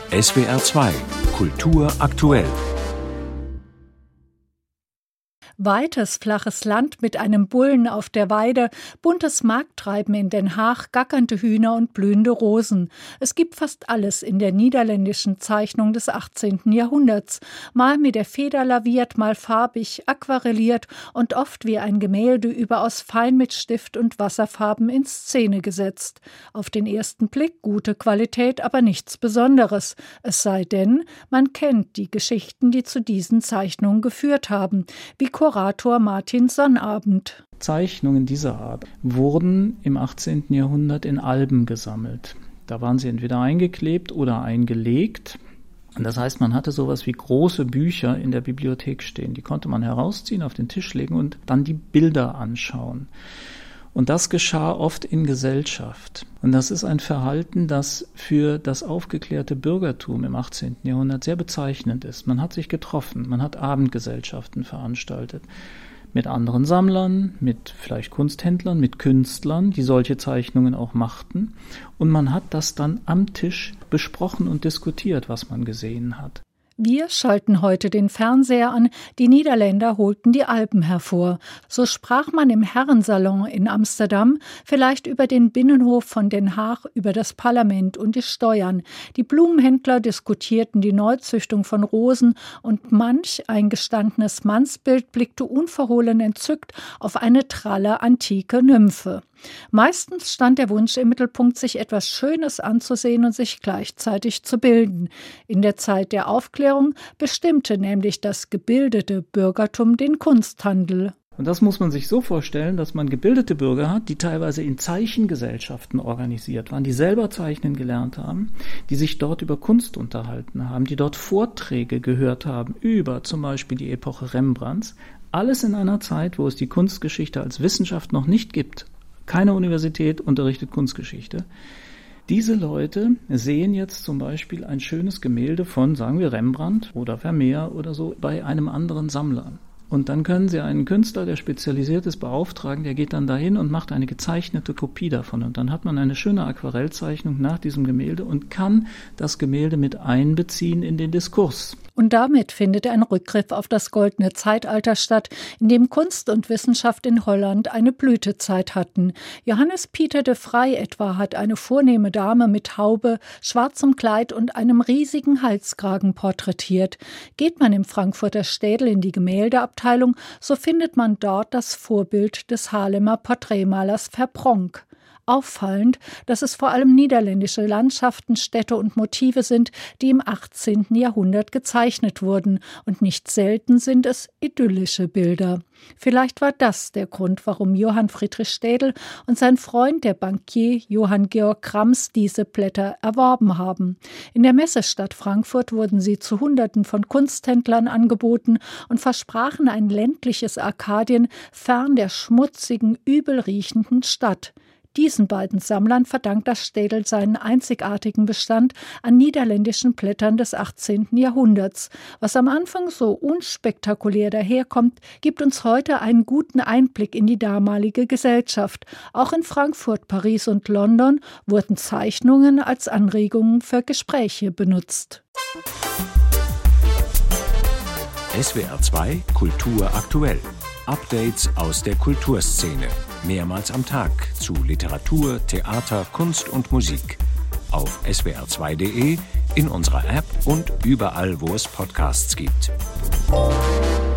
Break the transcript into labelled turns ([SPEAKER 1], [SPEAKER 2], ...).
[SPEAKER 1] SWR 2 Kultur aktuell.
[SPEAKER 2] Weites, flaches Land mit einem Bullen auf der Weide, buntes Markttreiben in Den Haag, gackernde Hühner und blühende Rosen. Es gibt fast alles in der niederländischen Zeichnung des 18. Jahrhunderts. Mal mit der Feder laviert, mal farbig, aquarelliert und oft wie ein Gemälde überaus fein mit Stift und Wasserfarben in Szene gesetzt. Auf den ersten Blick gute Qualität, aber nichts Besonderes. Es sei denn, man kennt die Geschichten, die zu diesen Zeichnungen geführt haben, wie Kurator Martin Sonnabend.
[SPEAKER 3] Zeichnungen dieser Art wurden im 18. Jahrhundert in Alben gesammelt. Da waren sie entweder eingeklebt oder eingelegt. Und das heißt, man hatte sowas wie große Bücher in der Bibliothek stehen. Die konnte man herausziehen, auf den Tisch legen und dann die Bilder anschauen. Und das geschah oft in Gesellschaft. Und das ist ein Verhalten, das für das aufgeklärte Bürgertum im 18. Jahrhundert sehr bezeichnend ist. Man hat sich getroffen, man hat Abendgesellschaften veranstaltet. Mit anderen Sammlern, mit vielleicht Kunsthändlern, mit Künstlern, die solche Zeichnungen auch machten. Und man hat das dann am Tisch besprochen und diskutiert, was man gesehen hat.
[SPEAKER 2] Wir schalten heute den Fernseher an, die Niederländer holten die Alpen hervor. So sprach man im Herrensalon in Amsterdam, vielleicht über den Binnenhof von Den Haag, über das Parlament und die Steuern. Die Blumenhändler diskutierten die Neuzüchtung von Rosen und manch eingestandenes Mannsbild blickte unverhohlen entzückt auf eine tralle antike Nymphe. Meistens stand der Wunsch im Mittelpunkt, sich etwas Schönes anzusehen und sich gleichzeitig zu bilden. In der Zeit der Aufklärung bestimmte nämlich das gebildete Bürgertum den Kunsthandel.
[SPEAKER 3] Und das muss man sich so vorstellen, dass man gebildete Bürger hat, die teilweise in Zeichengesellschaften organisiert waren, die selber zeichnen gelernt haben, die sich dort über Kunst unterhalten haben, die dort Vorträge gehört haben über zum Beispiel die Epoche Rembrandts. Alles in einer Zeit, wo es die Kunstgeschichte als Wissenschaft noch nicht gibt. Keine Universität unterrichtet Kunstgeschichte. Diese Leute sehen jetzt zum Beispiel ein schönes Gemälde von, sagen wir, Rembrandt oder Vermeer oder so bei einem anderen Sammler. Und dann können sie einen Künstler, der spezialisiert ist, beauftragen, der geht dann dahin und macht eine gezeichnete Kopie davon. Und dann hat man eine schöne Aquarellzeichnung nach diesem Gemälde und kann das Gemälde mit einbeziehen in den Diskurs.
[SPEAKER 2] Und damit findet ein Rückgriff auf das goldene Zeitalter statt, in dem Kunst und Wissenschaft in Holland eine Blütezeit hatten. Johannes Pieter de Vrij etwa hat eine vornehme Dame mit Haube, schwarzem Kleid und einem riesigen Halskragen porträtiert. Geht man im Frankfurter Städel in die Gemäldeabteilung, so findet man dort das Vorbild des Haarlemer Porträtmalers Verpronk. Auffallend, dass es vor allem niederländische Landschaften, Städte und Motive sind, die im 18. Jahrhundert gezeichnet wurden, und nicht selten sind es idyllische Bilder. Vielleicht war das der Grund, warum Johann Friedrich Städel und sein Freund, der Bankier Johann Georg Krams, diese Blätter erworben haben. In der Messestadt Frankfurt wurden sie zu Hunderten von Kunsthändlern angeboten und versprachen ein ländliches Arkadien fern der schmutzigen, übel riechenden Stadt. Diesen beiden Sammlern verdankt das Städel seinen einzigartigen Bestand an niederländischen Blättern des 18. Jahrhunderts. Was am Anfang so unspektakulär daherkommt, gibt uns heute einen guten Einblick in die damalige Gesellschaft. Auch in Frankfurt, Paris und London wurden Zeichnungen als Anregungen für Gespräche benutzt.
[SPEAKER 1] SWR 2 Kultur aktuell. Updates aus der Kulturszene. Mehrmals am Tag zu Literatur, Theater, Kunst und Musik. Auf swr2.de, in unserer App und überall, wo es Podcasts gibt.